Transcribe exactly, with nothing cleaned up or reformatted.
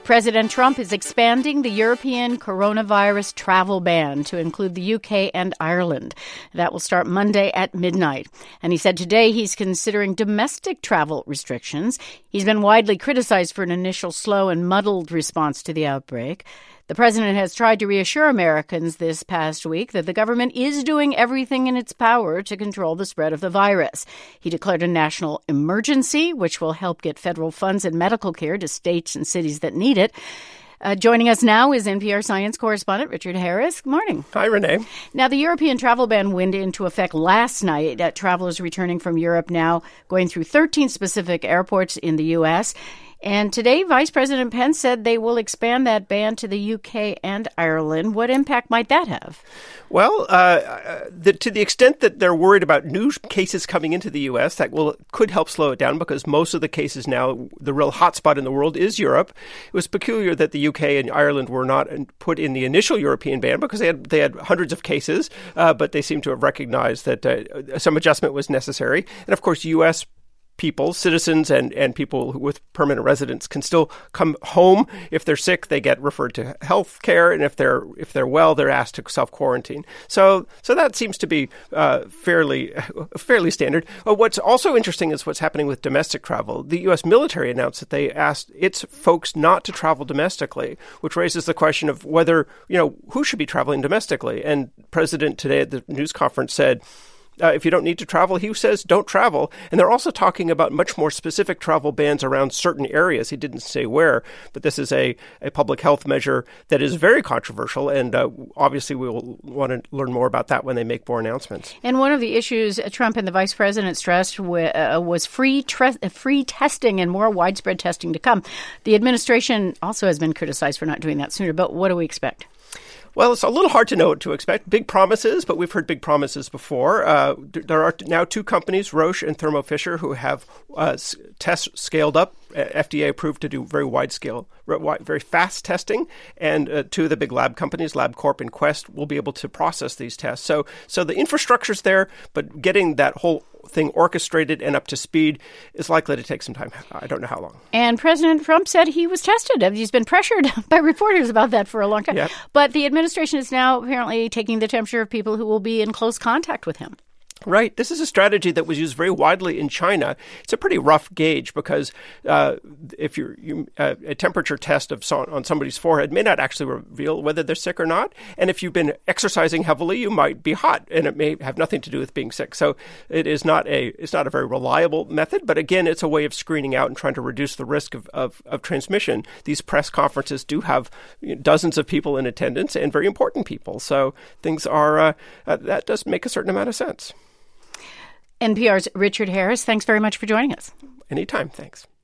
President Trump is expanding the European coronavirus travel ban to include the U K and Ireland. That will start Monday at midnight. And he said today he's considering domestic travel restrictions. He's been widely criticized for an initial slow and muddled response to the outbreak. The president has tried to reassure Americans this past week that the government is doing everything in its power to control the spread of the virus. He declared a national emergency, which will help get federal funds and medical care to states and cities that need it. Uh, joining us now is N P R science correspondent Richard Harris. Good morning. Hi, Renee. Now, the European travel ban went into effect last night. Uh, travelers returning from Europe now going through thirteen specific airports in the U S, and today, Vice President Pence said they will expand that ban to the U K and Ireland. What impact might that have? Well, uh, the, to the extent that they're worried about new cases coming into the U S, that will could help slow it down because most of the cases now, the real hotspot in the world is Europe. It was peculiar that the U K and Ireland were not put in the initial European ban because they had they had hundreds of cases, uh, but they seem to have recognized that uh, some adjustment was necessary. And of course, U S people, citizens and, and people with permanent residence can still come home. If they're sick, they get referred to health care. And if they're if they're well, they're asked to self-quarantine. So so that seems to be uh, fairly fairly standard. Uh, what's also interesting is what's happening with domestic travel. The U S military announced that they asked its folks not to travel domestically, which raises the question of whether, you know, who should be traveling domestically. And President today at the news conference said, Uh, if you don't need to travel, he says don't travel. And they're also talking about much more specific travel bans around certain areas. He didn't say where, but this is a, a public health measure that is very controversial. And uh, obviously we will want to learn more about that when they make more announcements. And one of the issues Trump and the vice president stressed w- uh, was free, tre- free testing and more widespread testing to come. The administration also has been criticized for not doing that sooner. But what do we expect? Well, it's a little hard to know what to expect. Big promises, but we've heard big promises before. Uh, there are now two companies, Roche and Thermo Fisher, who have uh, tests scaled up, F D A approved to do very wide scale, very fast testing. And uh, two of the big lab companies, LabCorp and Quest, will be able to process these tests. So, so the infrastructure's there, but getting that whole thing orchestrated and up to speed is likely to take some time. I don't know how long. And President Trump said he was tested. He's been pressured by reporters about that for a long time. Yep. But the administration is now apparently taking the temperature of people who will be in close contact with him. Right. This is a strategy that was used very widely in China. It's a pretty rough gauge because uh, if you're, you uh, a temperature test of so, on somebody's forehead may not actually reveal whether they're sick or not. And if you've been exercising heavily, you might be hot, and it may have nothing to do with being sick. So it is not a it's not a very reliable method. But again, it's a way of screening out and trying to reduce the risk of, of, of transmission. These press conferences do have dozens of people in attendance and very important people. So things are uh, uh, that does make a certain amount of sense. N P R's Richard Harris, thanks very much for joining us. Anytime. Thanks.